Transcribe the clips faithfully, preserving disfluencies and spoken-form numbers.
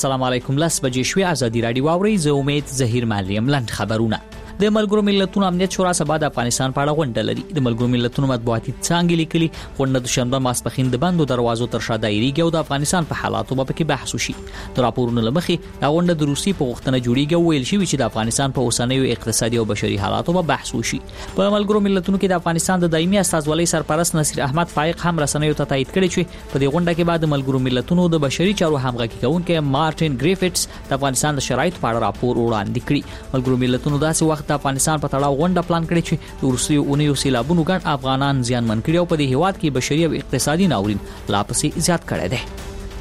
السلام علیکم. لاس بجې شوې ازادي رادیو واوري. زه امید ظهیر مالیم. لاند خبرونه. د ملګرو ملتونو امنیت شورا سبا د افغانستان په اړه غونډه لري. د ملګرو ملتونو مطبوعاتي څانګې لیکلي غونډه د شنبه ماسپښین د بندو دروازو تر شا دایریږي او د افغانستان په حالاتو په کې بحث وشي. د راپورونو لمخې دا غونډه د روسي په غوښتنه جوړیږي او ویل شوی چې د افغانستان په اوسنیو اقتصادي او بشري حالاتو په بحث وشي. په ملګرو ملتونو کې د افغانستان د دایمي استازولۍ سرپرست نصیر احمد فائق هم رسنیو ته تایید کړی چې په دې غونډه کې بعد ملګرو ملتونو د بشري چارو همغږي کوونکي مارټین ګریفټس د افغانستان د شرایطو په اړه راپور وړاندې کړی. ملګرو ملتونو داسې وخت د افغانستان په غونډه پلان کړی چې د روسي اونیو سیلابونو ګڼ افغانان زیانمن کړي او په دې هیواد کې بشري او اقتصادي ناورین لا پسې زیات کړی دی.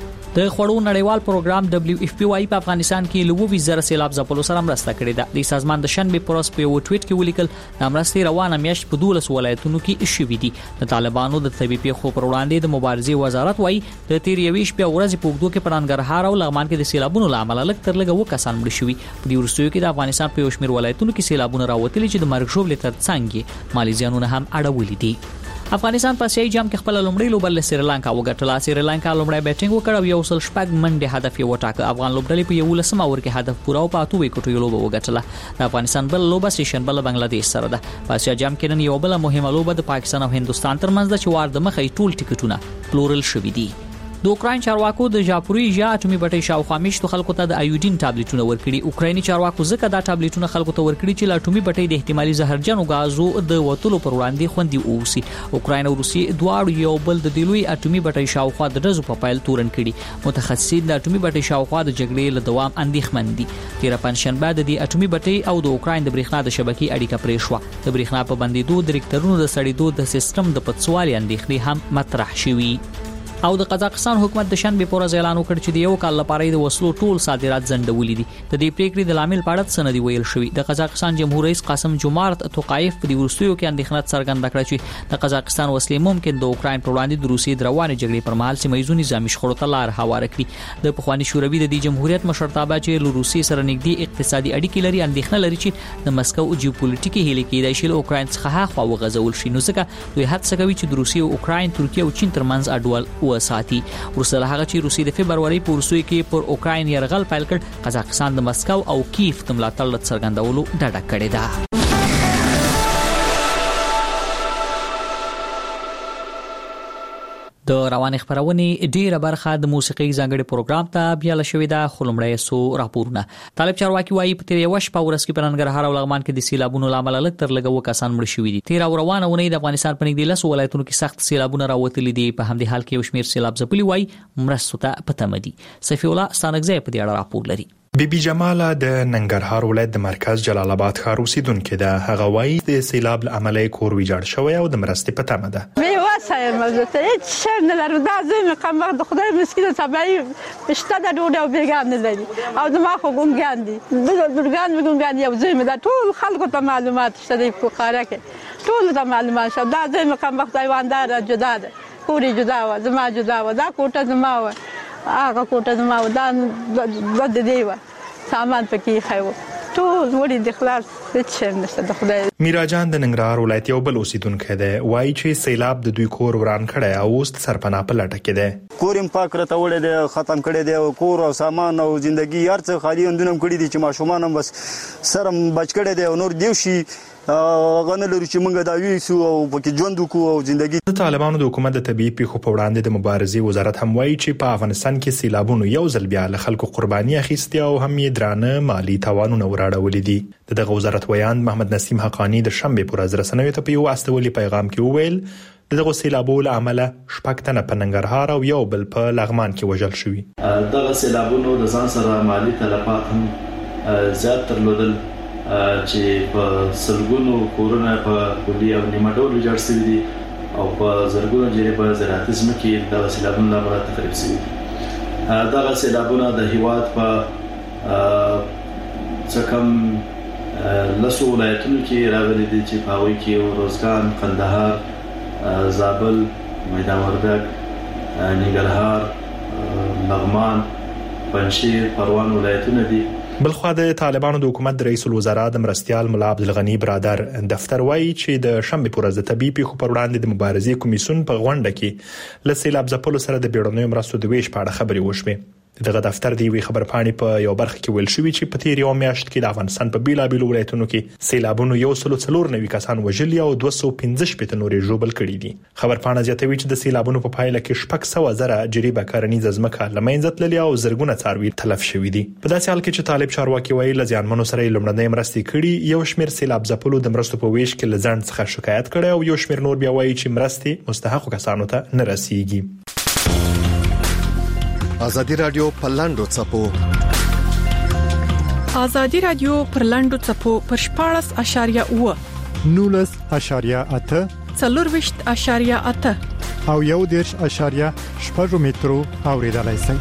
د خوړو نړیوال پروګرام دبليو اف پی وايي په افغانستان کې لوو وزیر سیلاب ځپلو سره مرسته کړې ده. د سازمان د شنبه پروس په یو ټویټ کې ولیکل د مرستې روانه میاشت په دولس ولایتونو کې شوې دي. د طالبانو د طبي پیښو پر وړاندې د مبارزې وزارت وايي د تیر یويش په ورځ په وګړو کې پرانګرهار او لغمان کې د سیلابونو لامل لک تر لګه و کسان مړ شوي. په دې ورستیو کې د افغانستان په یو شمېر ولایتونو کې سیلابونه راوتلي چې د مرګ ژوبل تر څنګه مالي زیانونه هم اړولې دي. افغانستان په اسیایي جام کې خپل لومړی لوبل له سریلانکا وګټله. سریلانکا لومړی بیټینګ وکړ او یو سل شپږ منډه هدف یې وټاکه. افغان لوبډلې په یو لسمه اور کې هدف پوره او په اته وکټو لوبه وګټله. د افغانستان بل لوبه سیشن بل بنگلاديش سره ده. په اسیایي جام کې نن یو بل مهمه لوبه د پاکستان او هندستان ترمنځ ده چې وار د مخې ټول ټیکټونه پلورل شوي دي. د اوکراین چارواکو د ژاپوریژیا اټومي بټۍ شاوخوا میشتو خلکو ته د ایوډین ټابلیټونه ورکړي. اوکرایني چارواکو ځکه دا ټابلیټونه خلکو ته ورکړي چې د اټومي بټۍ د احتمالي زهرجنو غازو د وټولو پر وړاندې خوندي اوسي. اوکراین او روسیې دواړو یو بل د دلوي اټومي بټۍ شاوخوا د دزو په پایل تورن کړي. متخصصین د اټومي بټۍ شاوخوا د جګړې له دوام اندېښمن دي. تیر پنځشنبه د دې اټومي بټۍ او د اوکراین د برېښنا د شبکې اړیکه پرې شوه. د برېښنا په بندیدو د ریکټرونو د سړېدو د سیستم د پڅوالي اندېښنې هم مطرح شوي. او د قزاقستان حکومت د شنبه پر ورځ اعلان وکړ چې د یو کال لپاره د وسلو ټول صادرات ځنډولې دي. د دې پریکړې د لامل په اړه سندې ویل شوې. د قزاقستان جمهور رئیس قاسم جومارت توقایف په دې ورستیو کې اندېښنه څرګنده کړه چې د قزاقستان وسلې ممکن د اوکراین پر وړاندې د روسیې د روانې جګړې پر مهال سیمه ییزو نظامي شخړو ته لار هواره کړي. د پخوانی شوروي د دې جمهوریت مشرتابه چې له روسیې سره نږدې اقتصادي اړیکې لري اندېښنه لري چې د مسکو جیوپولیټیکي هلې کېدای شي له اوکراین څخه هاخوا وغځول شي. نو ځکه دوی هڅه کوي چې د روسیې او اوکراین ترکیه او چین ترمنځ اډول وساتي. ورسره هغه چې روسیې د فبرवरी په ورسوي کې پر اوکراین يرغل پیل کړ. قزاقستان د مسکو او کیف د ملاتړ څرګندولو ډډه کړې ده. د روان خبرونه ډیره برخه د موسیقي ځانګړي پروګرام ته بیا لشوې ده. خلمړی سو راپورونه طالب چارواکي وايي په تیر یو شپه ورځ کې پرنګرهار او لغمان کې د سیلابونو لامل لک تر لګو کسان مړ شوي دي. تیر روانه ونی د افغانستان په نږدې لس ولایتونو کې سخت سیلابونه راوتلي دي. په همدې حال کې یو شمېر سیلاب ځپلي وايي مرستو ته پته مدي. صفی الله ستانګزی په دې اړه راپور لري. بی بی جماله د ننګرهار ولایت د مرکز جلال آباد ښار اوسیدونکو ده. هغه وايي د سیلاب له امله کور ویجاړ شوی او د مرستې په تمه ده. مې واسه مزته هیڅ شی نه لرم. دا زمي کوم وخت خدای مسکینه تبعی پښته د ډوډۍ او بیګان نه لري او زما خو ګونګان دي. د ګونګان ګونګان یو زمي دا ټول خلکو ته معلومات شته د فقره کې ټول ته معلومات شته. دا زمي کوم وخت ایواندار جدا ده. پوری جدا و زما جدا و دا کوټه زما و هغه کوټه زما و دا د دې و سامان پکې خایو ټول وړي د خلاص هیڅ نشته. د خدای میرا جان د ننګرهار ولایت یو بل اوسیدونکو ده. وایي چې سیلاب د دوی کور وران کړي او اوس سرپناه په لټه کې ده. کورم پاک راته وړي ده ختم کړي ده. کور او سامان او ژوندۍ هر څه خالي اندونم کړي دي چې ماشومان هم بس سرم بچ کړي ده. نور دیوشي غنه لري چې موږ دا ویسو او پکې ژوند وکړو او ژوندۍ. د طالبانو د حکومت د طبي پیښو په وړاندې د مبارزې وزارت هم وایي چې په افغانستان کې سیلابونو یو ځل بیا له خلکو قرباني اخیستي او هم یې درانه مالی تاوانونه وراړولي دي. دغه وزارت ویان محمد نسیم حقانی د شنبه پر ورځ رسنیو ته په یو استولي پیغام کې وویل دغه سیلابونو له امله شپږ تنه په ننګرهار او یو بل په لغمان کې وژل شوي. دغه سیلابونو د ځان سره مالی تلفات هم زیات درلودل چې په سلګونو کورونه په کلی او نیمه ډول ویجاړ شوي دي او په زرګونو جریبه په زراعتي ځمکې د سیلابونو لامل تخریب شوي دي. دغه سیلابونه د هیواد په څه کم لسو ولایتونو کې راغلي دي چې په هغوی کې روزګان، قندهار، زابل، میدان وردګ، ننګرهار، لغمان، پنجشیر، پروان ولایتونه دي. بلخوا د طالبانو د حکومت د رئیس الوزرا د مرستيال ملا عبدالغنی برادر دفتر وایي چې د شنبه پر ورځ د طبي پیښو پر وړاندې د مبارزې کمیسیون په غونډه کې له سیلاب ځپلو سره د بیړنیو مرستو د ویش په اړه خبرې وشوې. دغه دفتر دی وی خبر پاڼې په یو برخه کې ویل شوی چې په تیر یو میاشت کې د افغانستان په بیلابیلو ولایتونو کې سیلابونو یو سل څلور نوي کسان وژلي او دوه سوه پنځه شپږ نورې ژوبل کړي دي. خبر پاڼه زیاتوي چې د سیلابونو په پایله کې شپږ سوه زره جریبه کارنیزه ځمکه له منځه تللې او زرګونه څاروي تلف شوي دي. په داسې حال کې چې طالب چارواکي وایي له ځانمنو سره لومړنۍ مرستې کړي، یو شمېر سیلاب ځپلو د مرستو په ویش کې له ځان څخه شکایت کړي او یو شمېر نور بیا وایي چې مرستې مستحقو کسانو ته نه رسیږي. ازادي رادیو په لاندو چپو ازادي رادیو پر لاندو چپو پر شپاړس اشاریه اوه نولس اشاریه اته څلورویشت اشاریه اته او یو دیرش اشاریه شپږ مترو اوریدلای شئ.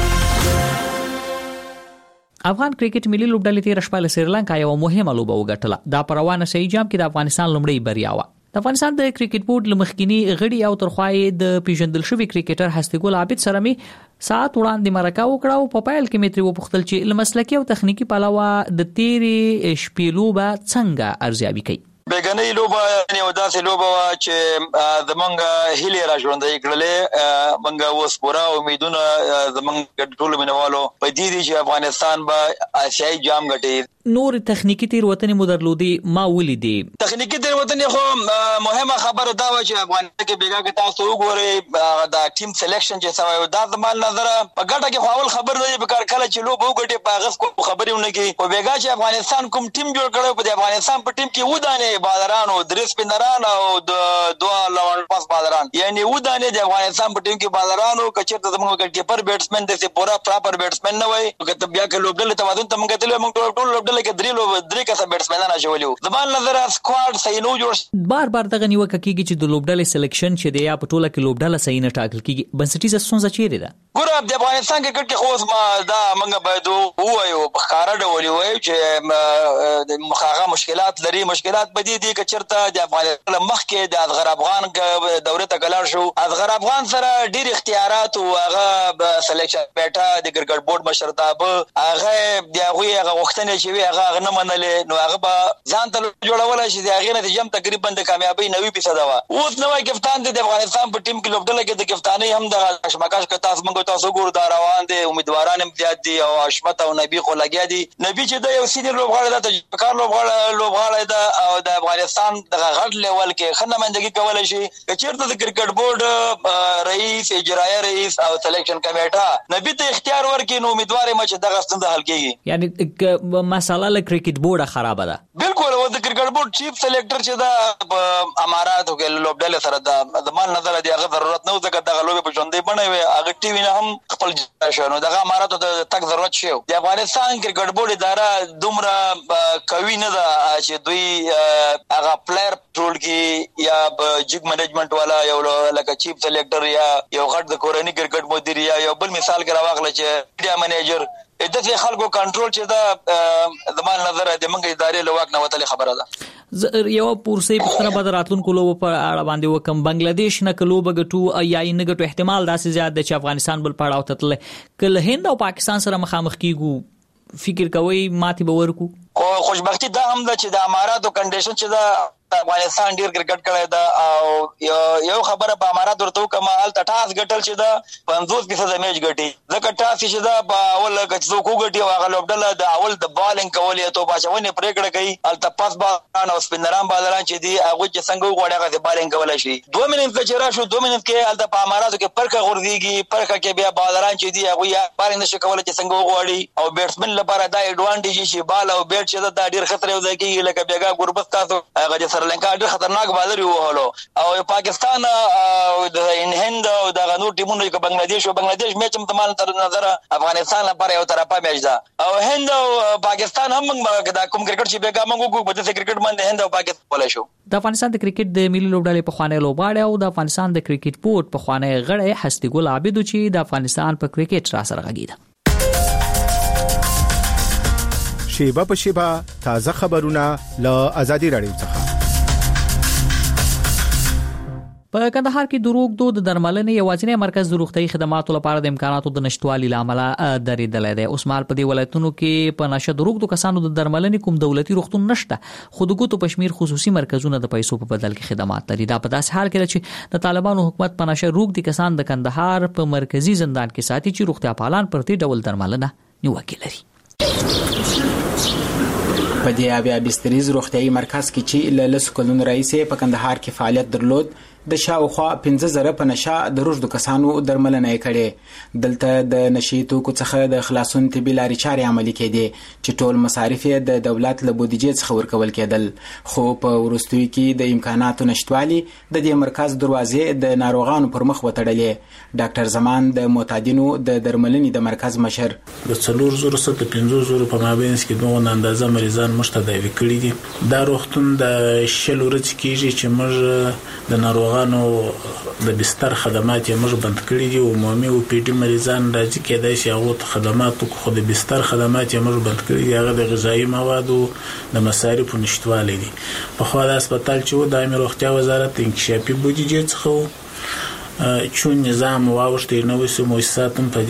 افغان کرکټ ملي لوبډلې تیر شپه له سریلانکا یو مهمه لوبه وګټله. دا پروانه شي جام کې د افغانستان لومړی بریا و. د افغانستان د کرکټ بورډ لمخکینی غړي او ترخوای د پیژندل شوی کرکټر هستګل عابد سره می ساعت وړاندې مرکه وکړه او په پایل کې متری وپختل چې لمسلکی او تخنیکی پلاوه د تیری شپېلوبه څنګه ارزیابي کوي. بیگنې لوبه یعنی وداسې لوبه وا چې زمونږ هیله را ژوندۍ کړلې، مونږ اوس پورا امیدونه زمونږ ټول مینوالو په دې دي چې افغانستان به آسیایي جام ګټي. نور تخنیکی تیروتنې مو درلودي ما ولیدې. تخنیکی تیروتنې خو مهمه خبره دا و چې افغانستان کې بیګا کې تاسو وګورئ دا ټیم سلیکشن چې سوي دا زمال نظر په ګټه کې خپل خبر دی په کار کله چې لوبه وګټي په غف کو خبرونه کې او بیګا چې افغانستان کوم ټیم جوړ کړو په افغانستان په ټیم کې ودانې بالران او درس پندران او دوه لوړ پاس بالران یعنی ودانې د افغانستان په ټیم کې بالران او کچته زموږ کیپر بیټسمن د سي پورا پراپر بیټسمن نه وای کته بیا کې لوبډل توازن تم کتل موږ ټول لوبډل کې درې لوب درې کسه بیټسمنان شولیو زبان نظر سکواډ صحیح نو جوړ. بار بار دغه نیوکه کیږي چې د لوبډل سلیکشن چې دی یا په ټوله کې لوبډل صحیح نه ټاکل کیږي. بنسټیزه ستونزه چیرې ده؟ ګور د افغانستان کې کې خو ما دا موږ باید وایو بخاره ډول وایو چې مخاغه مشکلات لري. مشکلات بدې دي چې چرته د افغانستان مخ کې د اصغر افغان دوره ته کلار شو. اصغر افغان سره ډیر اختیارات او هغه سلیکشن بیٹا د کرکټ بورډ مشرتابه هغه د هغه هغه وختنه چې هغه نه منلې نو هغه به ځان ته جوړول شي د هغه نتیجه تقریبا د کامیابی نوي فیصد و. اوس نوې کپتان د افغانستان په ټیم کې لوبډل کې د کپتانۍ هم د اشمکاش ک تاسو موږ تاسو ګور دا روان دي امیدواران هم زیات دي او اشمت او نبی خو لګیا دي. نبی چې د یو سینیر لوبغاړی د تجربه لوبغاړی لوبغاړی د او د افغانستان د غټ لیول کې خنمندګي کولای شي چې د کرکټ بورډ رئیس اجرایی رئیس او سلیکشن کمیټه نبی ته اختیار ورکړي نو امیدوار یم چې دغه ستونزه حل کیږي. یعنی مساله له کرکټ بورډ خراب ده. بالکل و د کرکټ بورډ چیف سلیکټر چې دا اماراتو کې لوبډل سره د زمان نظر دی هغه ضرورت نه و ځکه دغه لوبې په ژوندۍ بڼه وي هغه ټي وی نه هم خپل شنو دغه اماراتو د تک ضرورت شي. د افغانستان کرکټ بورډ اداره دومره کوي نه ده چې دوی هغه پلیئر ټول کې یا جګ منیجمنت والا یو لکه چیف سلیکټر یا یو غټ د کورنۍ کرکټ مدیر یا یو بل مثال کې راوغله چې میډیا منیجر د خلکو کنټرول چې دا زمان نظر د منګ ادارې لواک نه وتل خبره ده. یو پورسي په بدر راتلونکو لوب په اړه باندې وکم بنگلاديش نه کلو بغټو یا نه غټو احتمال داسې زیات د چې افغانستان بل پړاو تتل کله هند او پاکستان سره مخامخ کیږي فکر کوي ماتي باور کو. خوشبختی دا هم ده چې د اماراتو کنډیشن چې دا افغانستان ډیر کرکټ کړی دا او یو خبره په امارات ورته کومه ال ټاس غټل چې دا پنځوس فیصد میچ غټي ځکه ټاس چې دا په اول کې څوک غټي هغه لوبډل د اول د بالینګ کولې ته بچونه پریکړه کوي ال تپاس بالان او سپینران بالان چې دی هغه چې څنګه وغوړي هغه بالینګ کولای شي. دوه منټ کې راشو دوه منټ کې ال د اماراتو کې پرکه غورځيږي پرکه کې بیا بالران چې دی هغه یا بالینګ نشي کولای چې څنګه وغوړي او بیټسمن لپاره دا اډوانټیج شي بال او بیټ چې دا ډیر خطر یو ځای کې لکه بیګا ګوربس تاسو هغه سرلنکا ډیر خطرناک بالر یو هلو او پاکستان او د هند او د غنور ټیمونو کې بنگلاديش او بنگلاديش میچ هم تمام تر نظر افغانستان لپاره یو طرفه میچ ده او هند او پاکستان هم دا کوم کرکټ چې بیګا موږ کو په دې کرکټ باندې هند او پاکستان ولا شو. د افغانستان د کرکټ د ملي لوبډلې په خوانې لوبغاړي او د افغانستان د کرکټ بورډ په خوانې غړي هستګل عابد چې د افغانستان په کرکټ را سره غږیده. شیبه په شیبه تازه خبرونه له ازادي رادیو څخه. په کندهار کې د روغتو د درملنې یوازینی مرکز د روغتي خدماتو لپاره د امکاناتو د نشټوالي لامل درېدلې ده. اوس مهال په دې ولایتونو کې په نشه د روغتو کسانو د درملنې کوم دولتي روغتون نشته، خو د ګوتو پشمیر خصوصي مرکزونه د پیسو په بدل کې خدمات لري. دا په داس حال کې چې د طالبانو حکومت په نشه روغتي کسان د کندهار په مرکزی زندان کې ساتي چې روغتیا پالان پر دې ډول درملنه نیوکه لري. په دې اویا بستریز روغتیايي مرکز کې چې له لسو کلونو راهیسې په کندهار کې فعالیت درلود، د شاوخوا پنځه زره په نشه د روږدو کسانو درملنه یې کړې. دلته د نشي توکو څخه د خلاصون طبي لارې چارې عملي کېدې چې ټول مصارف یې د دولت له بودیجې څخه ورکول کېدل. خو په وروستیو کې د امکاناتو نشټوالي د دې مرکز دروازې د ناروغانو پر مخ وتړلې. ډاکټر زمان د معتادینو د درملنې د مرکز مشر د څلور زره څخه پنځه زره په مابینځ کې دوه اندازه مریضان مشتداوي کړي دي. دا روغتون د شل ورځې کېږي چې موږ د ناروغ غانو د بستر خدمات یې موږ بند کړی دي. عمومي او پی ډي مریضان راځي کېدای شي هغه خدماتو خو د بستر خدمات یې موږ بند کړی دي. هغه د غذایی موادو د مصارفو نشټوالی دي. په خو د هسپتال چې و د عامه روغتیا وزارت انکشافي بودیجې څخه چون نظام واوښتي نو وسو مؤسساتم په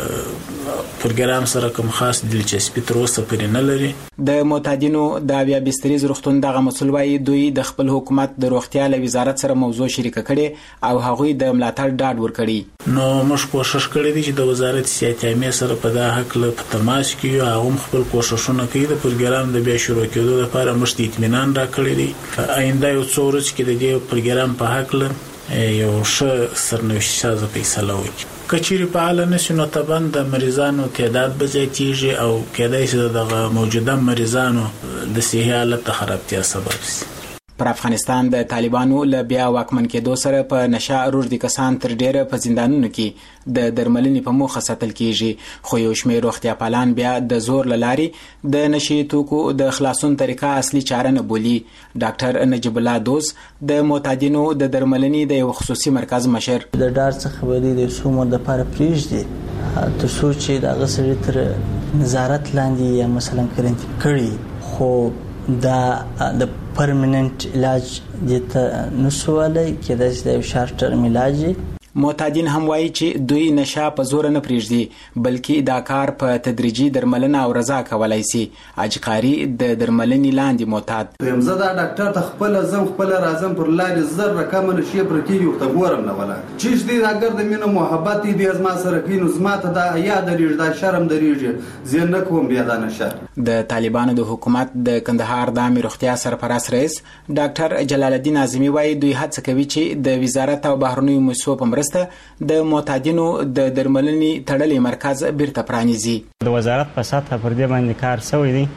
دې پروګرام سره کوم خاص دلچسپي تر اوسه پرې نه لري. د معتادینو د اویا بستریز روغتون دغه مسول وايي دوی د خپل حکومت د روغتیا له وزارت سره موضوع شریک کړي او هغوی د ملاتړ ډاډ ورکړي. نو موږ کوشش کړی دی چې د وزارت سیاستي سره په دا حق له تماس کې هغه خپل کوششونه کوي د پروګرام د بیا شروع کېدو لپاره مشت اطمینان راکړي دي. آینده یو څو ورځې کې د دې پروګرام په حق له یو ښه سرنوشت سازه فیصله وکړي. کچېرې فعال نشي نو طبعا د مریضانو تعداد به زیاتېږي او کېدای شي دغه موجوده مریضانو د صحي حالت د خرابتیا سبب شي. پر افغانستان د طالبانو له بیا واکمن کېدو سره په نشه روږدي کسان تر ډیره په زندانونو کې د درملنې په موخه ساتل کیږي. خو یو شمېر روغتیا پالان بیا د زور له لارې د نشي توکو د خلاصون طریقه اصلي چاره نه بولي. ډاکټر نجیب الله دوز د معتادینو د درملنې د یو خصوصي مرکز مشر د ډار څخه ولې د سومو د لپاره پریږدي تر څو چې د غسرې تر نظارت لاندې یا مثلا کرنټ کړي. خو دا د پرمننت علاج دته نسواله کې د یو شارټ ټرم علاج. معتادین هم وایي چې دوی نشه په زور نه پریږدي بلکې دا کار په تدریجي درملنه او رضا کولای شي. اجقاری د درملنې لاندې معتاد یم زه دا ډاکټر ته خپل زم خپل رازم پر لارې زر رقم نشي پر کې یو ته ګورم نه ولا چې دې اگر د مینه محبت دې از ما سره کینو زما ته دا یاد لري دا شرم درېږي زه نه کوم بیا دا نشه. د طالبانو د حکومت د کندهار د عامه روغتیا سرپرست رئیس ډاکټر جلال الدین اعظمي وایي دوی هڅه کوي چې د وزارت او بهرنیو مسؤل په د معتادینو د درملنې تړلې مرکز بیرته پرانیزي. د وزارت په سطح پر دې باندې کار شوی دی.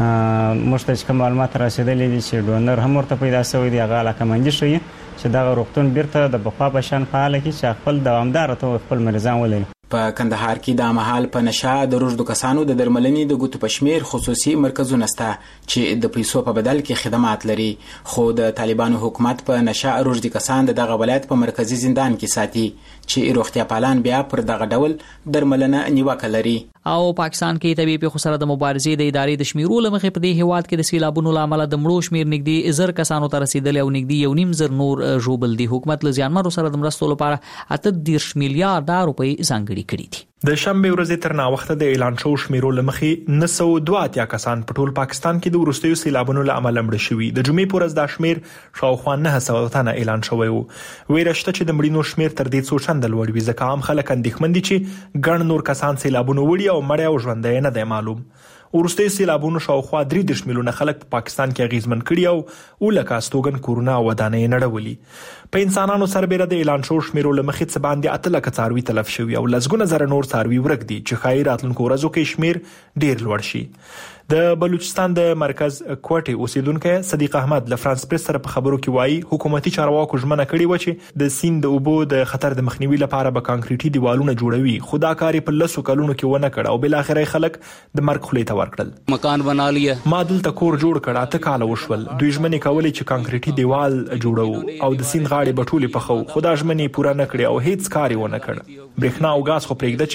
مشتج کوم معلومات رسیدلې دي چې ډونر هم ورته پیدا شوی دی. هغه علاقمندي شوی چې دا روغتون بیرته د بخوا په شان فعال کی چې خپل دوامدار ته خپل مریضان ولري. په کندهار کې د مهال په نشه د روږدو کسانو د درملنې د ګوتو پشمیر خصوصي مرکزونه شته چې د پیسو په بدل کې خدمات لري. خو د طالبانو حکومت په نشه روږدي کسان دغه ولایت په مرکزی زندان کې ساتي چې روغتیا پالان بیا پر دغه ډول درملنه نیوکه لري. او پاکستان کې طبي په خساره د مبارزې د ادارې د شمیرو لمخې په دې هیواد کې د سیلابونو لامل د مړو شمیر نږدې زر کسانو ته رسیدل او نږدې یو نیم زر نور ژوبل دي. حکومت له زیانمنو سره د مرستو لپاره اته دېرش میلیارډ روپۍ ځانګړي کړي دي. د شنبه ورځې تر ناوخته د اعلان شو شمیرو لمخې نه سوه دوه اتیا کسان په ټول پاکستان کې د وروستیو سیلابونو له امله مړه شوي. د جمعې په ورځ دا شمیر شاوخوا نه سوه تنه اعلان شوی و. ویره شته چې د مړینو شمیر تر دې څو چنده لوړ وي ځکه عام خلک اندېښمن دي چې ګڼ نور کسان سیلابونو وړي او مړه او ژوندی نه دی معلوم. ورسته سیلابونو شاوخوا درې دېرش میلیونه خلک په پاکستان کې اغیزمن کړي او ولکه استوګن کورونا ودانې نړولي. په انسانانو سربېره د اعلان شو شمیرو لمخې څه باندې اته لکه څاروي تلف شوي او لسګونه زره نور څاروي ورک دي چې ښایي راتلونکو ورځو کې شمیر ډیر لوړ شي. د بلوچستان د مرکز کوټې اوسیدونکو صدیق احمد له فرانس پریس سره په خبرو کې وایي حکومتي چارواکو ژمنه کړې و چې د سیند د اوبو د خطر د مخنیوي لپاره به کانکریټي دیوالونه جوړوي. خو دا کار په لسو کلونو کې ونه کړ او بل اخر خلک د مرګ خولې ته ورکړل. مکان بنا لیا ما دلته کور جوړ کړ اته کال وشول. دوی ژمنې کولې چې کانکریټي دیوال جوړو او د سیند غاړې بټولې پخو. خو دا ژمنې پوره نه کړې او هیڅ کار یې ونه کړ. برېښنا او غاز خو پرېږده چې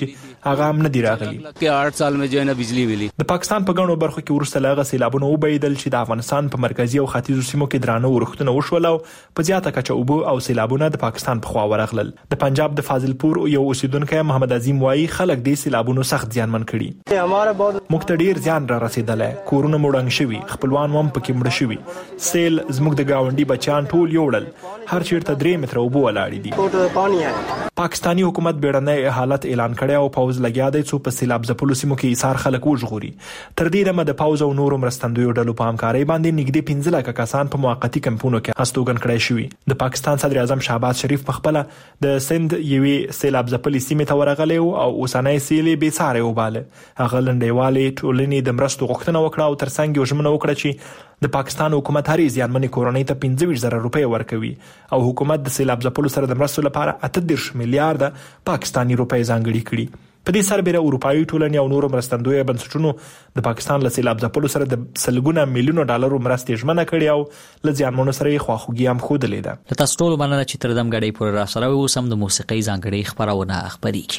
هغه هم نه دی راغلی. کې आठ سال में जो है ना बिजली मिली. د پاکستان په غنو برخو کې ورسته لاغه سیلابونه وبېدل چې د افغانستان په مرکزی او ختیځو سیمو کې درانه ورښتونه وشول او په زیاته کچه اوبو او سیلابونه د پاکستان په خوا ورغلل. د پنجاب د فاضلپور یو اوسیدونکو محمد عظیم وایي خلک د سیلابونو سخت زیانمن کړي. موږ ته ډیر زیان را رسیدلی، کورونه مړنګ شوي، خپلوان هم پکې مړه شوي. سیل زموږ د گاونډي بچیان ټول یوړل، هر چیرته درې متره اوبه ولاړې دي. پاکستانی حکومت بیړنی حالت اعلان کړی او پوز لګیا دی څو په سیلاب ځپلو سیمو کې ایثار خلک وژغوري. تر دې دمه د پوز او نورو مرستندویو ډلو په همکارۍ باندې نږدې پنځه لکه کسان په موقتی کمپونو کې هستوګن کړای شوي. د پاکستان صدر اعظم شهباز شریف په خپل د سند یوې سیلاب ځپلې سیمې ته ورغلی او اوسنۍ سیلې بې ساري وباله. هغه لنډیوالې ټولنې د مرستو غوښتنه وکړه او ترڅنګ یې ژمنه وکړه چې د پاکستان حکومت هرې زیانمنې کورنۍ ته پنځه ویشت زره روپۍ ورکوي او حکومت د سیلاب ځپلو سره د مرستو لپاره اته دېرش میلیارډ پاکستانی روپۍ ځانګړي کړي. په دې سربېره اروپایي ټولنې او نورو مرستندویو بنسټونو د پاکستان له سیلاب ځپلو سره د سلګونه میلیونو ډالرو مرستې ژمنه کړې او له زیانمنو سره یې خواخوږي هم ښودلې ده. د تاسو ټولو مننه چې تر دم غړې پورې راسره اوس هم د موسیقۍ ځانګړې خبرونه خبرېږي.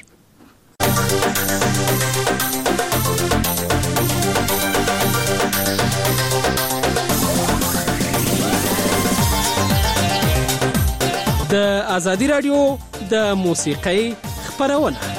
د ازادي رادیو د موسیقۍ خبرونه.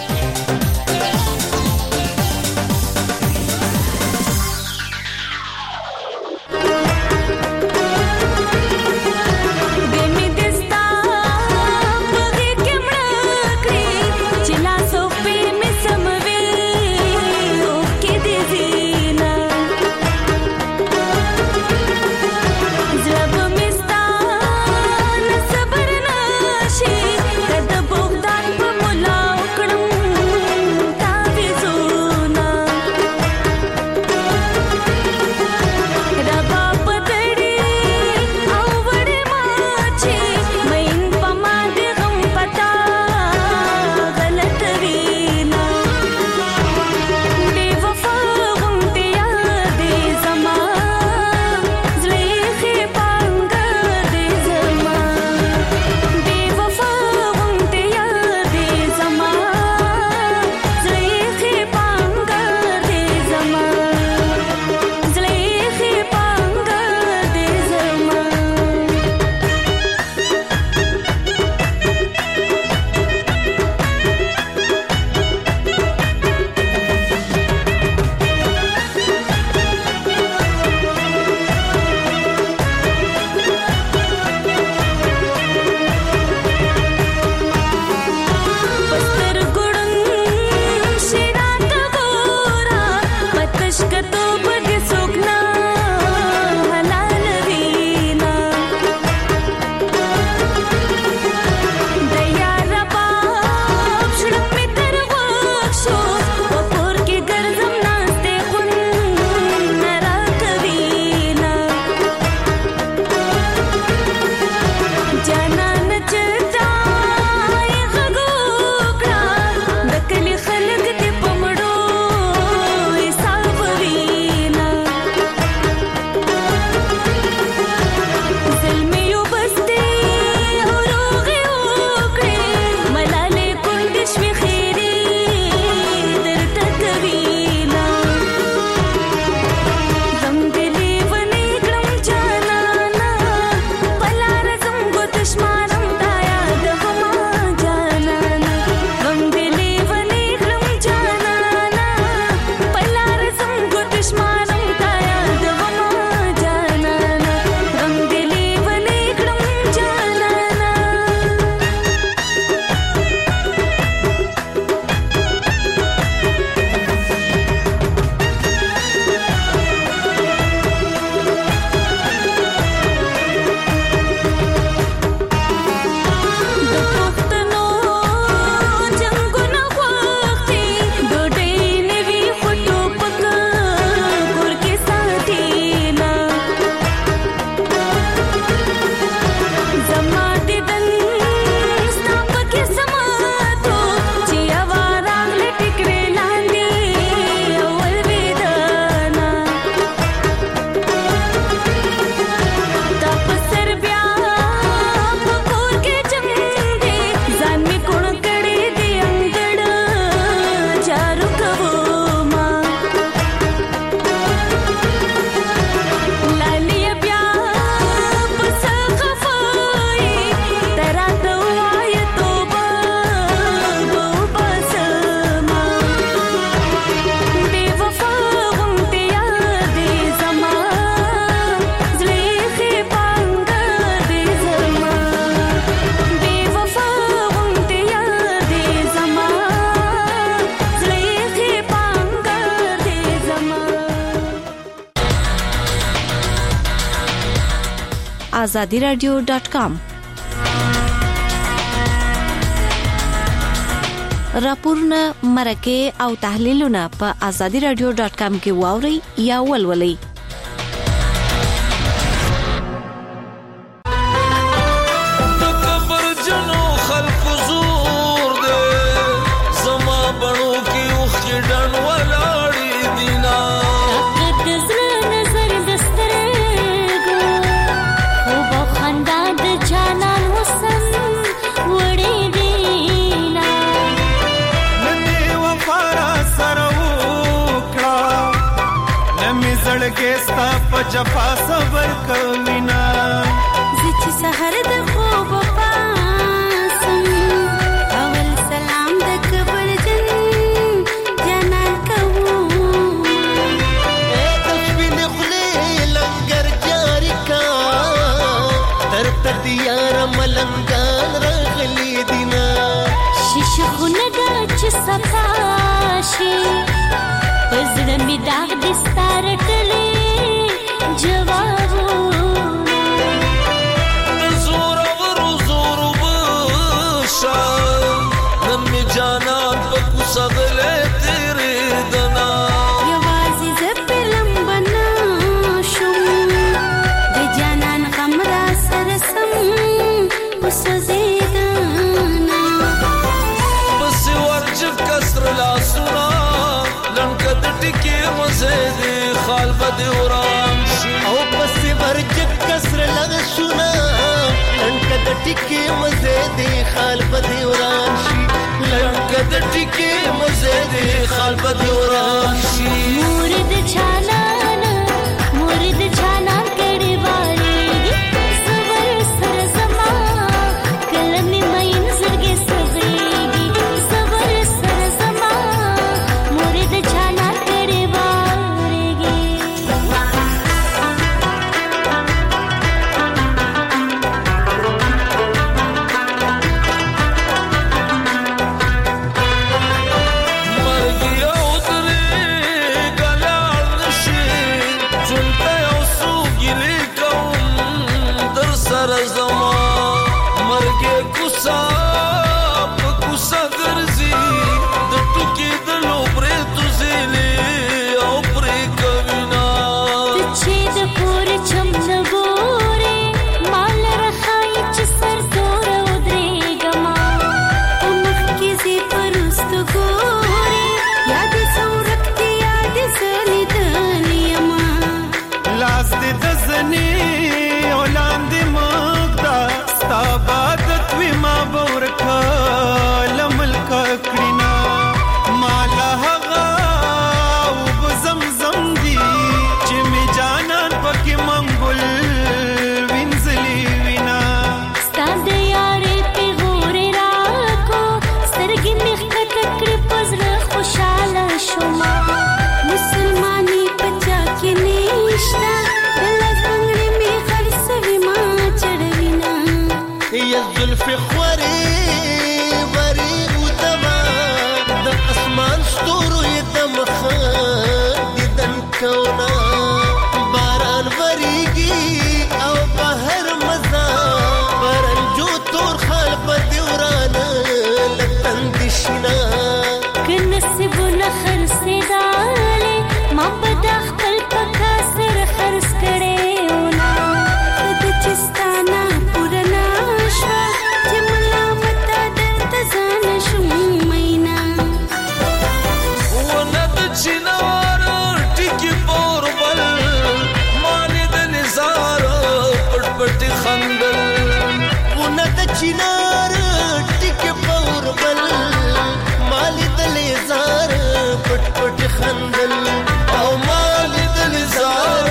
صبر نشي د بوغدان په ملا وکړم azadi radio dot com راپورونه مرکه او تحلیلونه په azadi radio dot com کې واوري یا ولولئ. جفا صبر کوینا زچ سحر د خوب پاسم اول سلام د کبر جن جنان کوو اے تشبین خلی لنگر جاری کا در تدیار ملنگان رغلی دینا شش خونگا چ سفاشی پزړه می داغ دستار کلی جوابونه زور ور زور بشا نمی جانان په سغله تیرې دنا یوازې زپلم بنا شوم د جانان غمرا سرسم وسزیدنا بس ورج کسر لا سنا لنکد ټکی مزید خال بد وران او پس ورجت کسر لغ شنا لنکد ټکی مزید خال بد وران شي لنکد ټکی مزید خال بد وران شي مورد چالان مورد چالان کړي واري صبر سر زما کلمې مې زړګي سويږي صبر سر زما مورد چالان کړي واري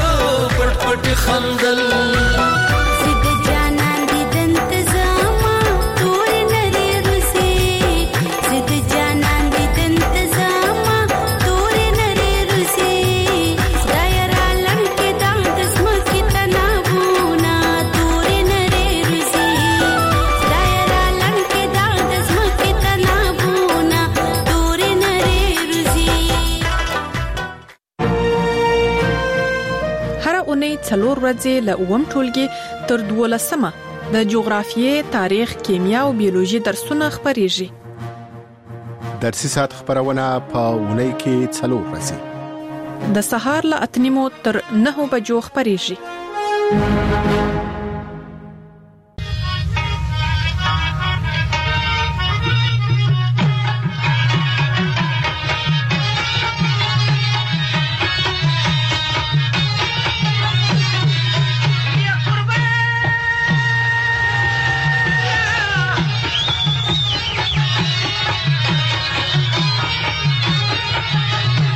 خندل زد جانان دي د انتظام څلور ورځې له اووم ټولګي تر دولسمه د جغرافیې، تاریخ، کیمیا او بیولوژي درسونه خپریږي. درسي ساعت خبرونه په اونۍ کې څلور ورځې د سهار له اته نیمو تر نهو بجو خپریږي.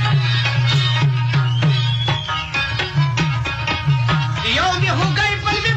یو می هوګای بل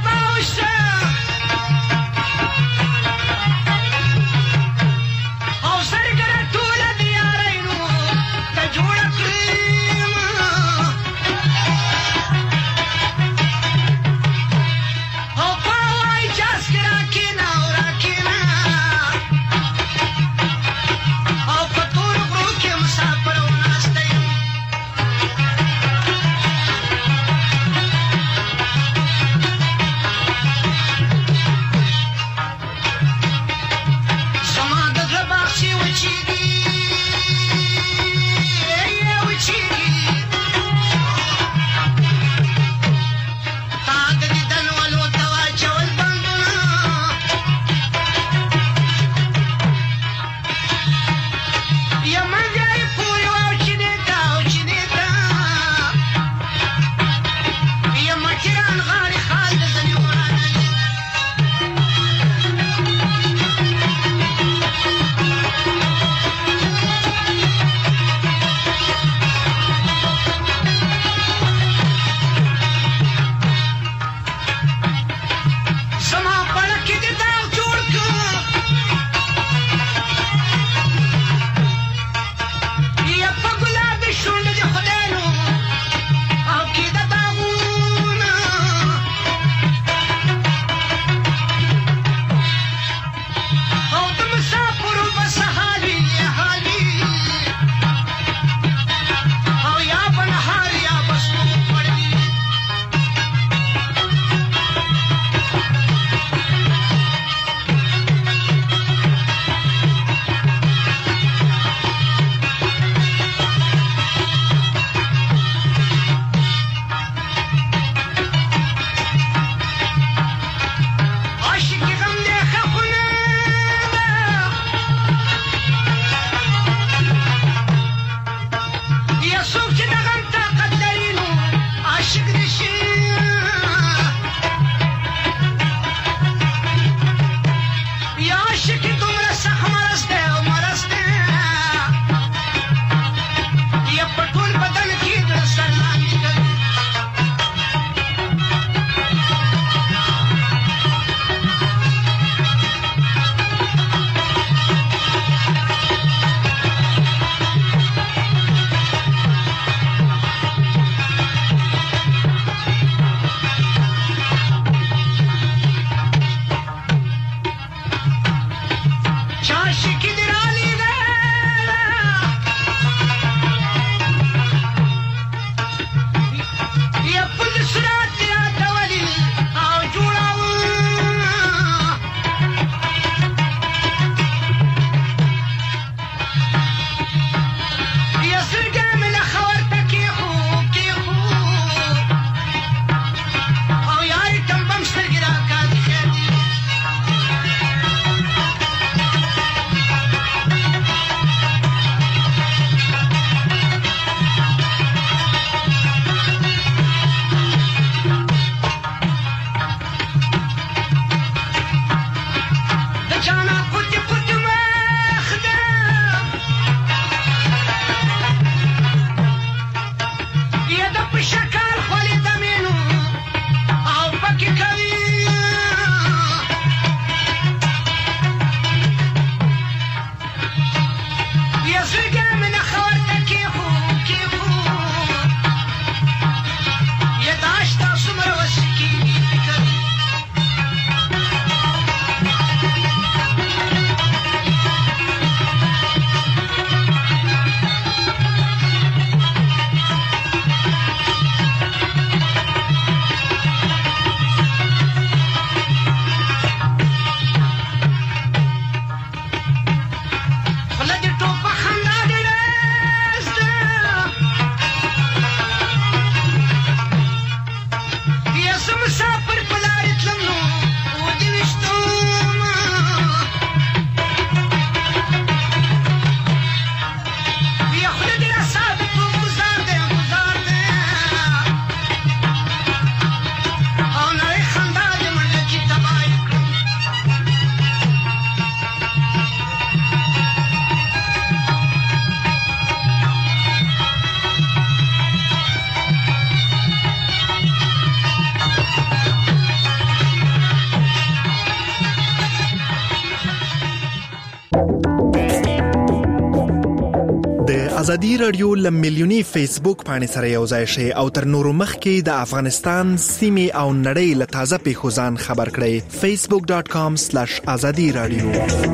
ازادي رادیو لملیونی فیسبوک باندې سره یو ځای شي او تر نورو مخکې د افغانستان سیمې او نړۍ له تازه پیښو ځان خبر کړئ facebook dot com slash azadi radio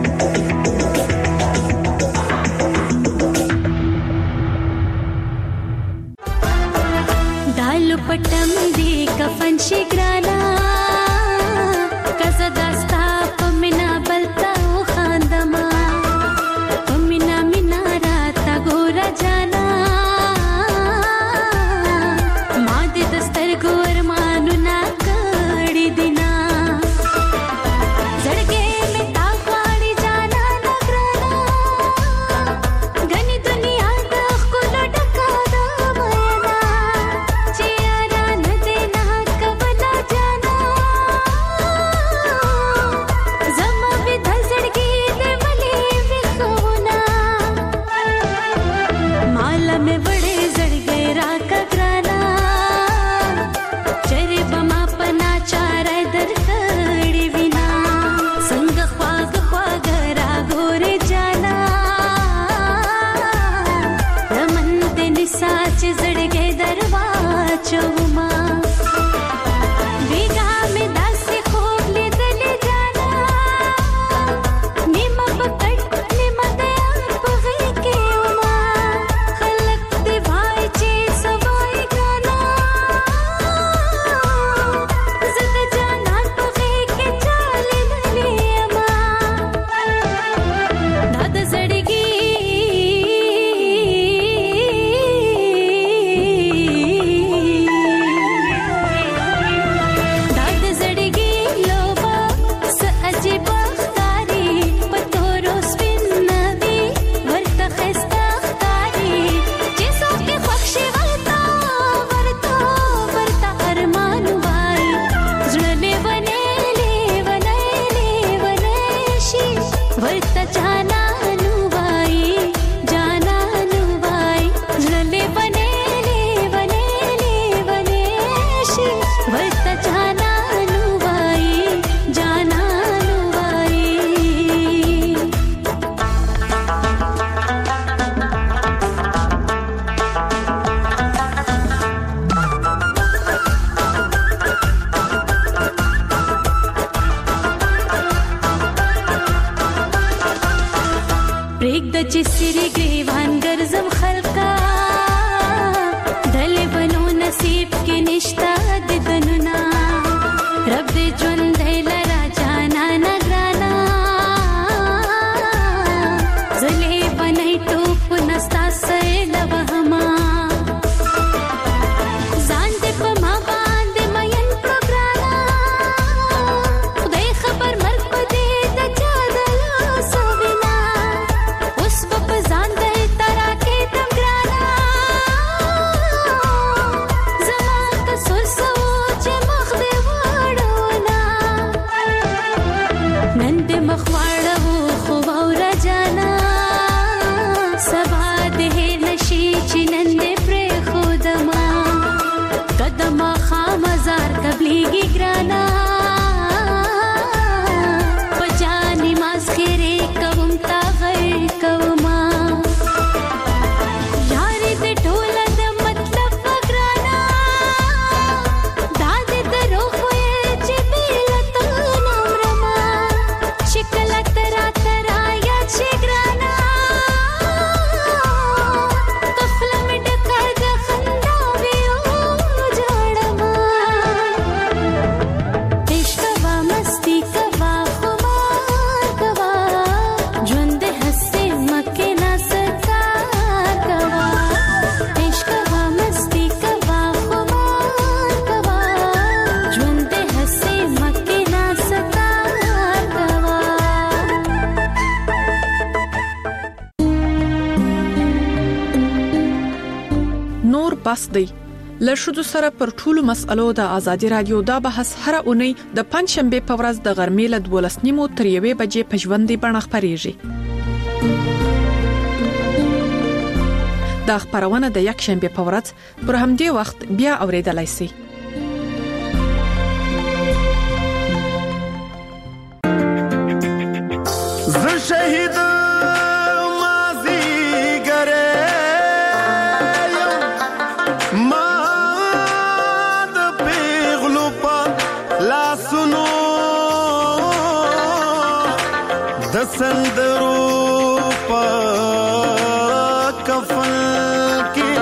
دالو پټم دی کفن شګرانا کزه داستا پمنا بلتا خاندما پمنا مینا راتا ګورا جانا ما دې دستر ګور مانو نا کړی دینا زړګې می تا خاړي جانا نګرانا غني دنیا د خپل ډکا دا مینا چیرې نه دې نه کبلا جانا زما به د زړګې دې ملي وخونا مال مې وړې زړګې را کګرانا چرې بما پنا چارې درکړې وینا څنګه خواګ خواګ را ګورې جانا رمن دې نساچ زړګې دروا چوما بیگا مې داسې خوب لیدلې جانا نیمه پکړ نیمه دې په غېږ کې وما خلک دې وای چې سوای ګانا زه د جانان په غېږ کې چالې للې اما دا د زړګي دا د زړګي لوبه څه عجیب ښکاري په تورو سپین ندي ورته ښایسته ښکاري چې څوک یې خوښ شي ورته ورته ورته ارمان وایي زړه لیونی لیونی لیونی شي ورته جانان وایي جانان وایي زړه لیونی لیونی لیونی شي ورته جانان وایي جانان وایي پرېږده چې سرې ګریوان ګرځم خلقا دلې بنو نصیب کې نشته د دنونه رب دې ژوندی لره جانا نګرانا زلې بنۍ ټوپ نستا سیله وهما ځان دې په ما باندې مین کړو ګرانا خدای خبر مرګ په دې د چا د لاسو وینا اوس به په ځان دې ترا کې دم ګرانا زما قصور سو چې مخ دې واړونه نن دې مخ واړو خو واوره جانا سبا دې نشي چې نن دې پرېښودما قدمه خامزار قبلېږي ګرانا په جانې ماسخېرې کوم تا غیر کوما یارې دې ټوله د مطلب وه ګرانا دا دې دروغ ویل چې بې له تا نه مرمه چې کله ته راته رایاد شې ګرانا قفله مې ډکه د خنداویو جوړمه عشق کوا مستی کوا خمار کوا ژوند هسې مکې نه ستار کوا عشق کوا مستی کوا خمار کوا ژوند هسې مکې نه ستار کوا نور بس دی له ښځو سره پر ټولو مسألو د ازادي رادیو دا بحث هر اونۍ د پنځشنبه په ورځ د غرمې له دولس نیمو تر یوې بجې په ژوندۍ بڼه خپرېږي. دا خبرونه د یک شنبه په ورځ پر همدې وخت بیا اوریدلای شئ. ز شهید مازی ګره د سندرو په کفن کې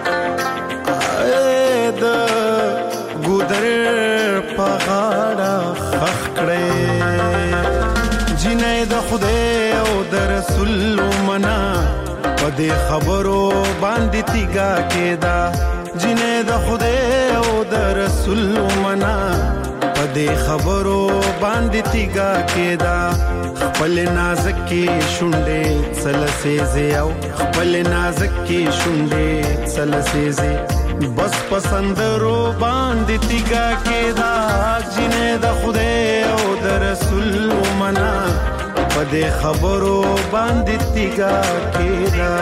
د ګودر په غاړه خخ کړې جنې د خدای او د رسول منا په دې خبرو باندې تیګه کېدا جنې د خدای او د رسول منا په دې خبرو باندې تیګه کېدا خپل نازک کی شونډې سلسېزې او خپل نازک کی شونډې سلسېزې بس پسندرو باندې تیګه کېدا جنې د خدای او د رسول منا په دې خبرو باندې تیګه کېدا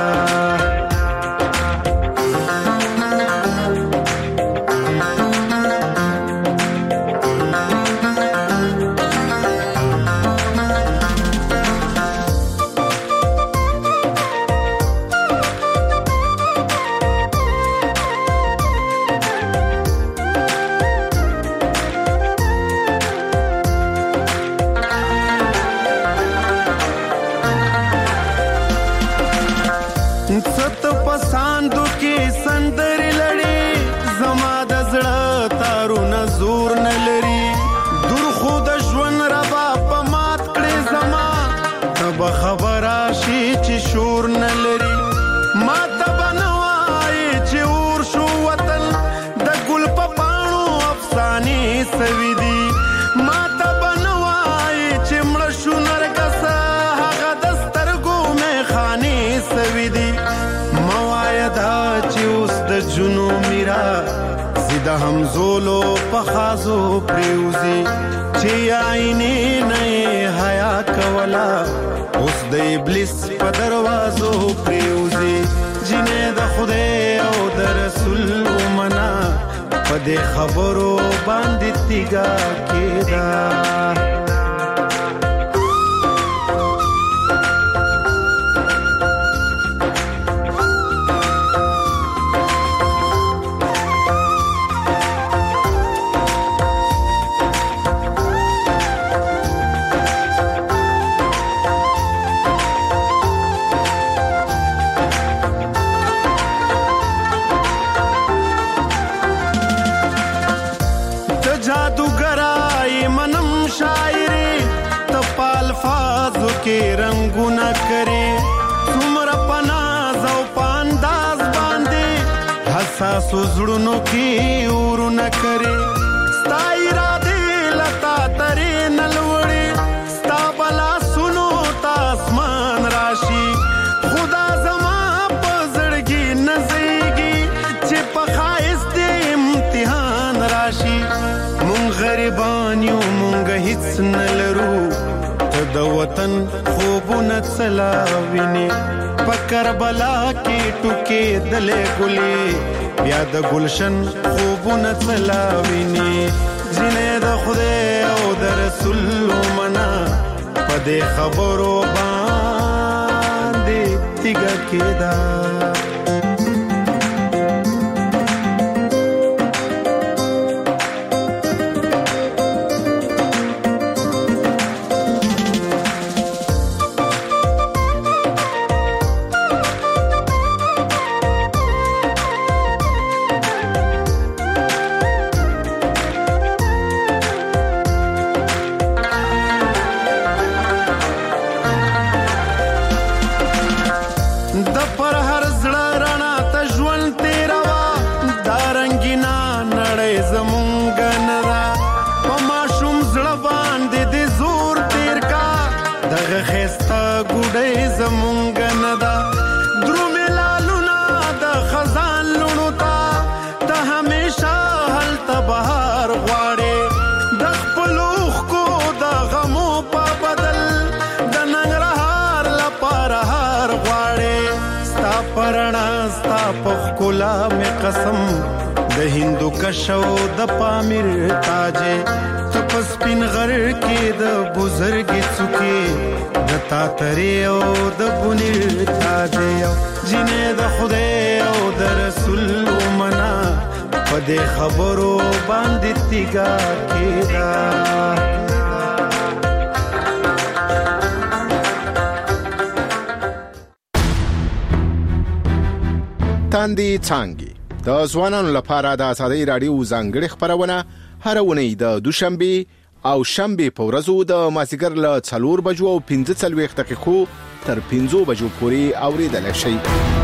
د همزولو پخازو پریوزی چی آئینی نئی حیا کولا اوس د ابلیس په دروازو پریوزی جنې د خدای او د رسول منا په دې خبرو باندې تیګه کېدا के रंगुना करे तुमरा पनाज او पांदाज باندې حساس زړونو کې ورونه करे ستا اراده لتا ترې نلوړي ستا بلا سنو تاسمان راشي خدا زما په زړګي نزيږي چې په خایس دې امتحان راشي مونږ غریبان یو مونږ هیڅ نلرو د وطن خوبونه سلاوینه په کربلا کې ټوکې دلې ګلې بیا د گلشن خوبونه سلاوینه جنې د خدای او د رسول منا په دې خبرو باندې تیګه کېدا قسم د هندو کشو د پامیر تاجه تپس پین غر کې د بزرګ څوکي د تاتری او د بنیر تاجه جنې د خدای او د رسول منا په دې خبرو باندې تیګه کېدا لاندې څانګې د ځوانانو لپاره د ازادي رادیو ځانګړي خبرونه هر ونې د دوشنبه او شنبه په ورځو د مازیګر له څلور بجو او پنځه څلوېښت دقیقو تر پنځو بجو پورې اوریدل شي.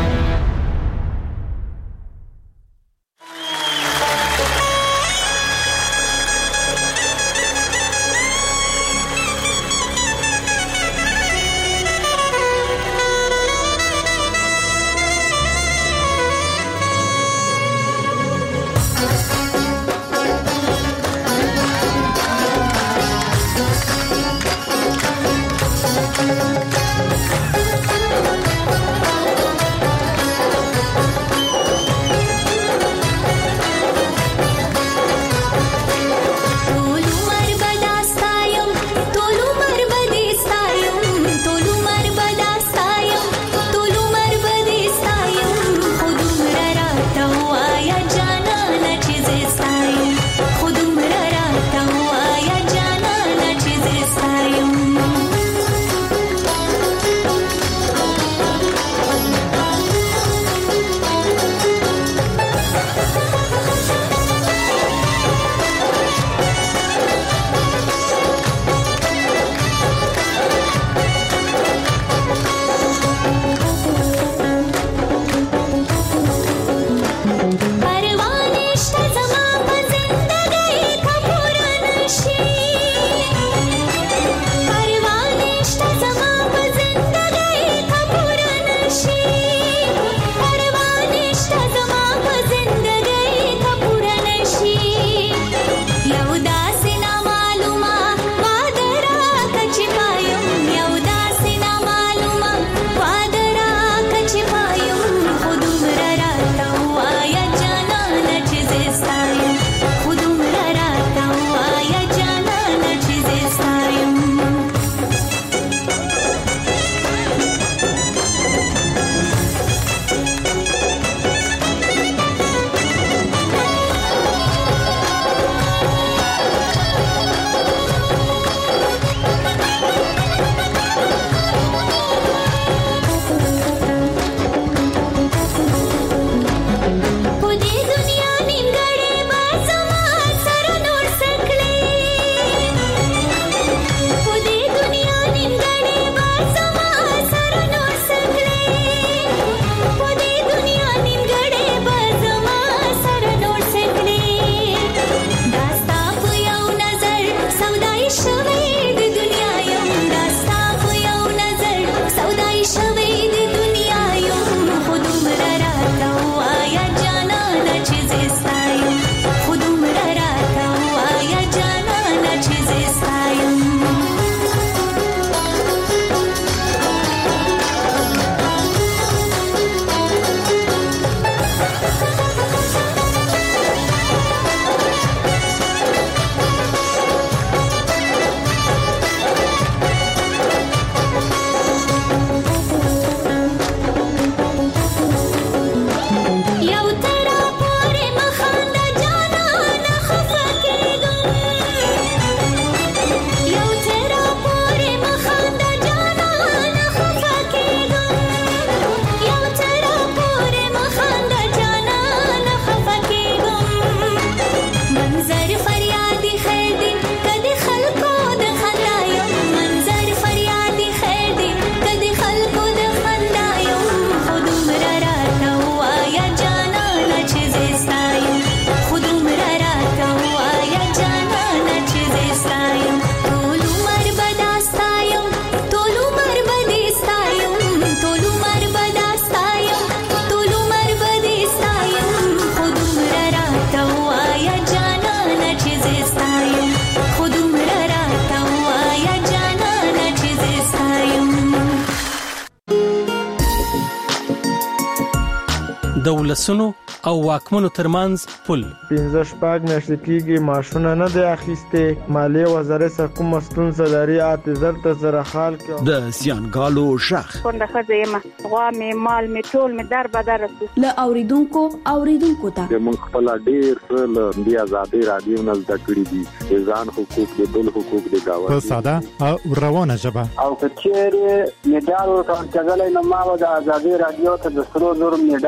د ولسونو او واکمنو ترمنځ پل پنځه شپږ میاشتې کېږي معاشونه نه دی اخیستې مالیې وزارت سره کومه ستونزه لري اته زر ته زره خال کې د زیانګالو شخ څنګه خزه یم غوا مې مال مې ټول مې در بدر ل اوریدونکو اوریدونکو ته موږ خپل ډیر څه د آزادي رادیو نه زده کړی دي ځان حقوق د بل حقوق د گاوند په ساده او روانه ژبه او کچېره میډال ورکړل کېدل نو ما د آزادي رادیو ته د سرو زر میډال ورکړ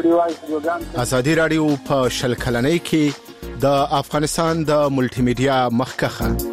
نړیوال استودیوګان. ازادي رادیو په شل کلنۍ کې د افغانستان د ملټي میډیا مخکخه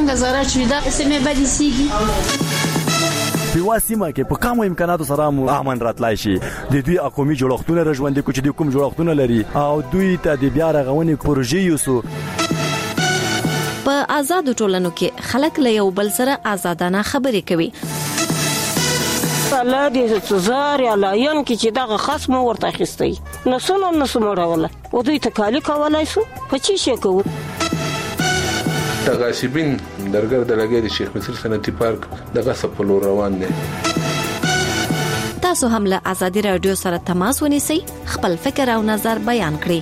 څنګه ضرر شي دا سیمه بدی سیږي په واسمه کې په کومو امکاناتو سره مو امن راتلای شي د دوی اقومي جوړښتونه رژوندې کوچ د کوم جوړښتونه لري او دوی ته د بیا رغونې پروژې یوسو په آزاد ټولنو کې خلک له یو بل سره آزادانه خبرې کوي الله دې زار یا لاین کې چې دغه خصم ورته اخیستي نسونه نسموړوله او دوی تکالی کولای شو په چی شي کوو تغاسبین درګر د لګې د شیخ مصر صنعتي پارک دغه سپلو روان دي تاسو هم له آزادي رادیو سره تماس ونیسئ خپل فکر او نظر بیان کړئ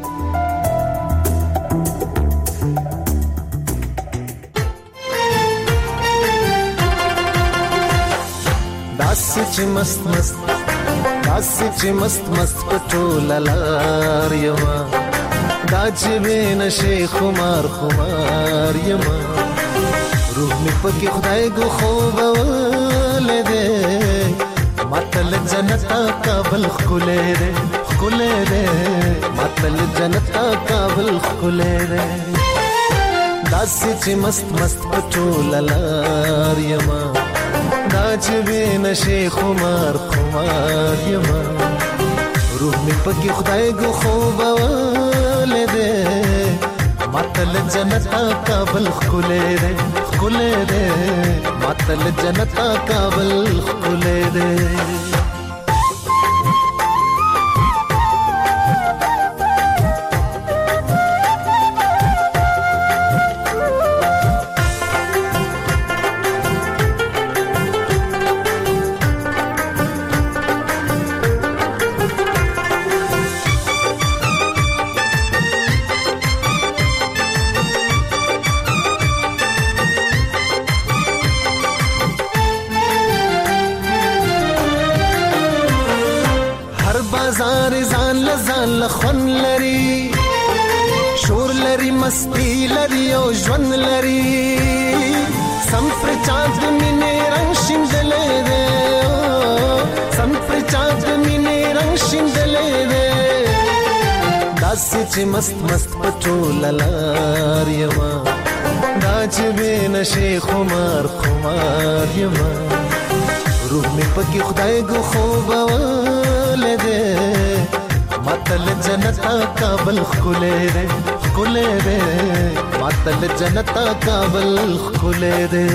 داسې چې مست مست داسې چې مست مست پټول لار یما دا چې نشه خمار خمار یما روح می پکې خدای کو خوب ولده ماتل جنت کابل خله ده خله ده ماتل جنت کابل خله ده داسې چې مست مست پټول لار یما دا چې نشه خمار خمار یما روح می پکې خدای کو خوب ولده ماتل جنت کابل خله ده خله ده ماتل جنت کابل خله ده لخون لري شور لري مستی لري او ژوند لري سم پر چاند مینه رنگ شیندلې ده سم پر چاند مینه رنگ شیندلې ده داسې چې مست مست پټول لار یما دا چې نشه خمار خمار یما روح می پکې خدای کو خوب ولده ماتل جنت کابل خله ده خله ده ماتل جنت کابل خله ده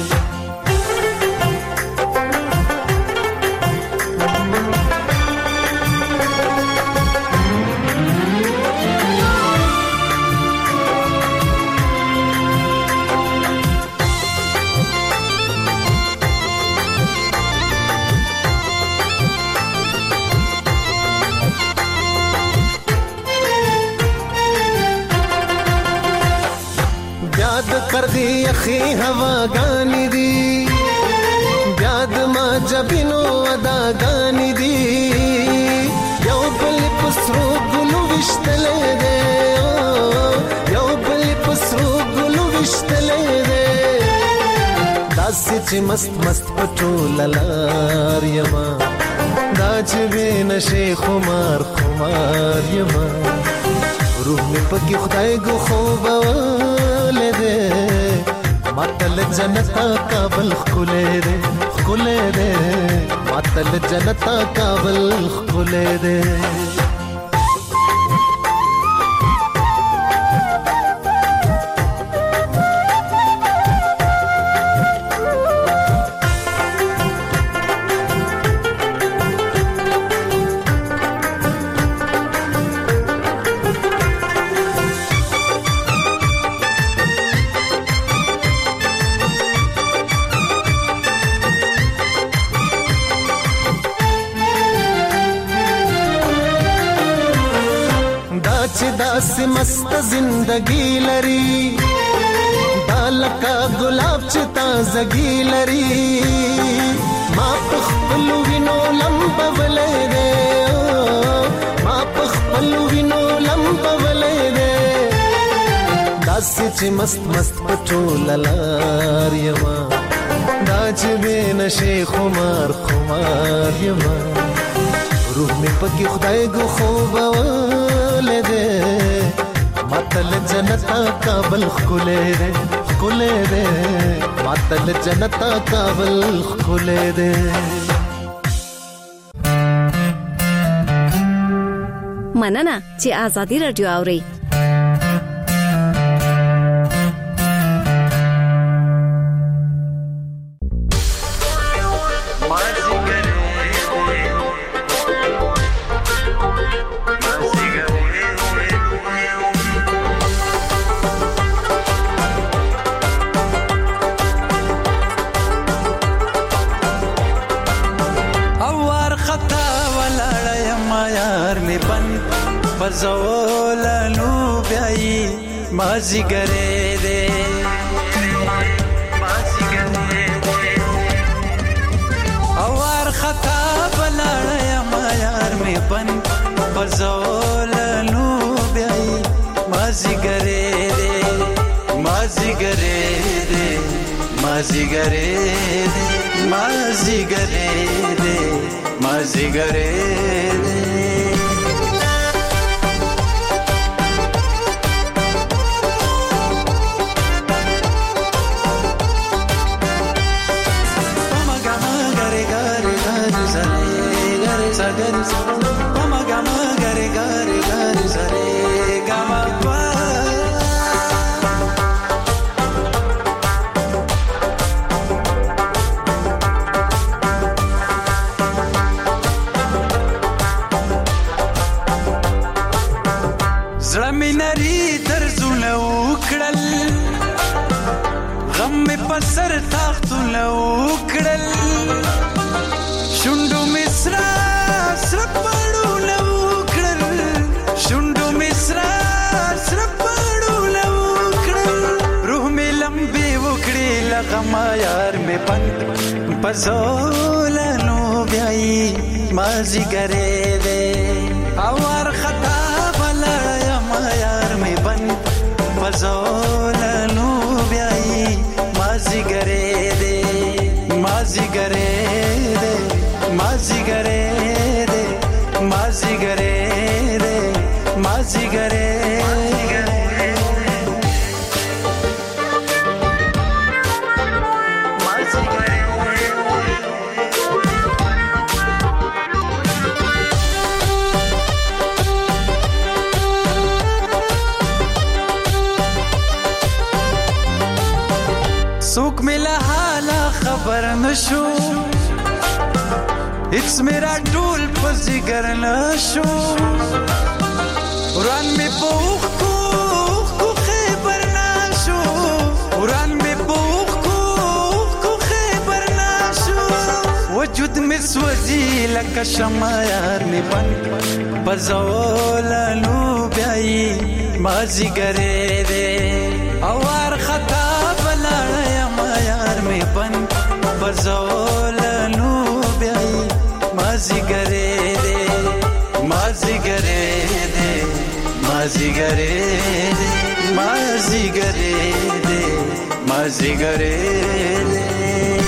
پردی اخی هوا گانی دی بیاد ما جبینو ادا گانی دی یو بل پسرو گلو وشتلے دے یو بل پسرو گلو وشتلے دے داسی چی مست مست پټول لار یما دا چې نشه خمار خمار یما روح می پکې خدای کو خوب ولده ماتل جنت کابل خله ده خله ده ماتل جنت کابل خله ده داسې مست زندگی لري دالکا گلاب چې تازگی لري ما پخپل وینو لمبه ولې ده ما پخپل وینو لمبه ولې ده داسې چې مست مست پټول لار یما دا چې نشه خمار خمار یما روح می پکې خدای کو خوب ولده ماتل جنت जनता काबल खुले दे खुले दे मातल जनता काबल खुले दे। مننه چې آزادي رادیو اوري. زولانو بیاي مازی ګرې دې مازی ګرې دې اوار خطا بلړې ما یار می بن زولانو بیاي مازی ګرې دې مازی ګرې دې مازی ګرې دې مازی ګرې دې مازی ګرې دې Mama gama gare gare gare sare gama pa زلمینری درزونه وکړل غم په سر تاختونه وکړل شوندو مصرا سرپړو لو کړل شوندو مصرا سرپړو لو کړل روح می لمبي وکړي لغما یار می پند پزولانو بیاي مازی ګرې دې اور خطا بلا ما یار می پند پزولانو بیاي مازی ګرې دې مازی ګرې دې مازی ګرې دې مازی ګرې دې مازی ګرې سوک ملا حالا خبر نشو اکس میرا ټول پزګر نشو وران می پوخ کو کو خبر نشو وران می پوخ کو کو خبر نشو وجود می سوځي لکه شمع یار می بن بزولانو بیاي مازی ګرې دې اور خطا بلړې ما یار می بن بزولانو بیاي مازی ګرې دې مازی ګرې دې مازی ګرې دې مازی ګرې دې مازی ګرې دې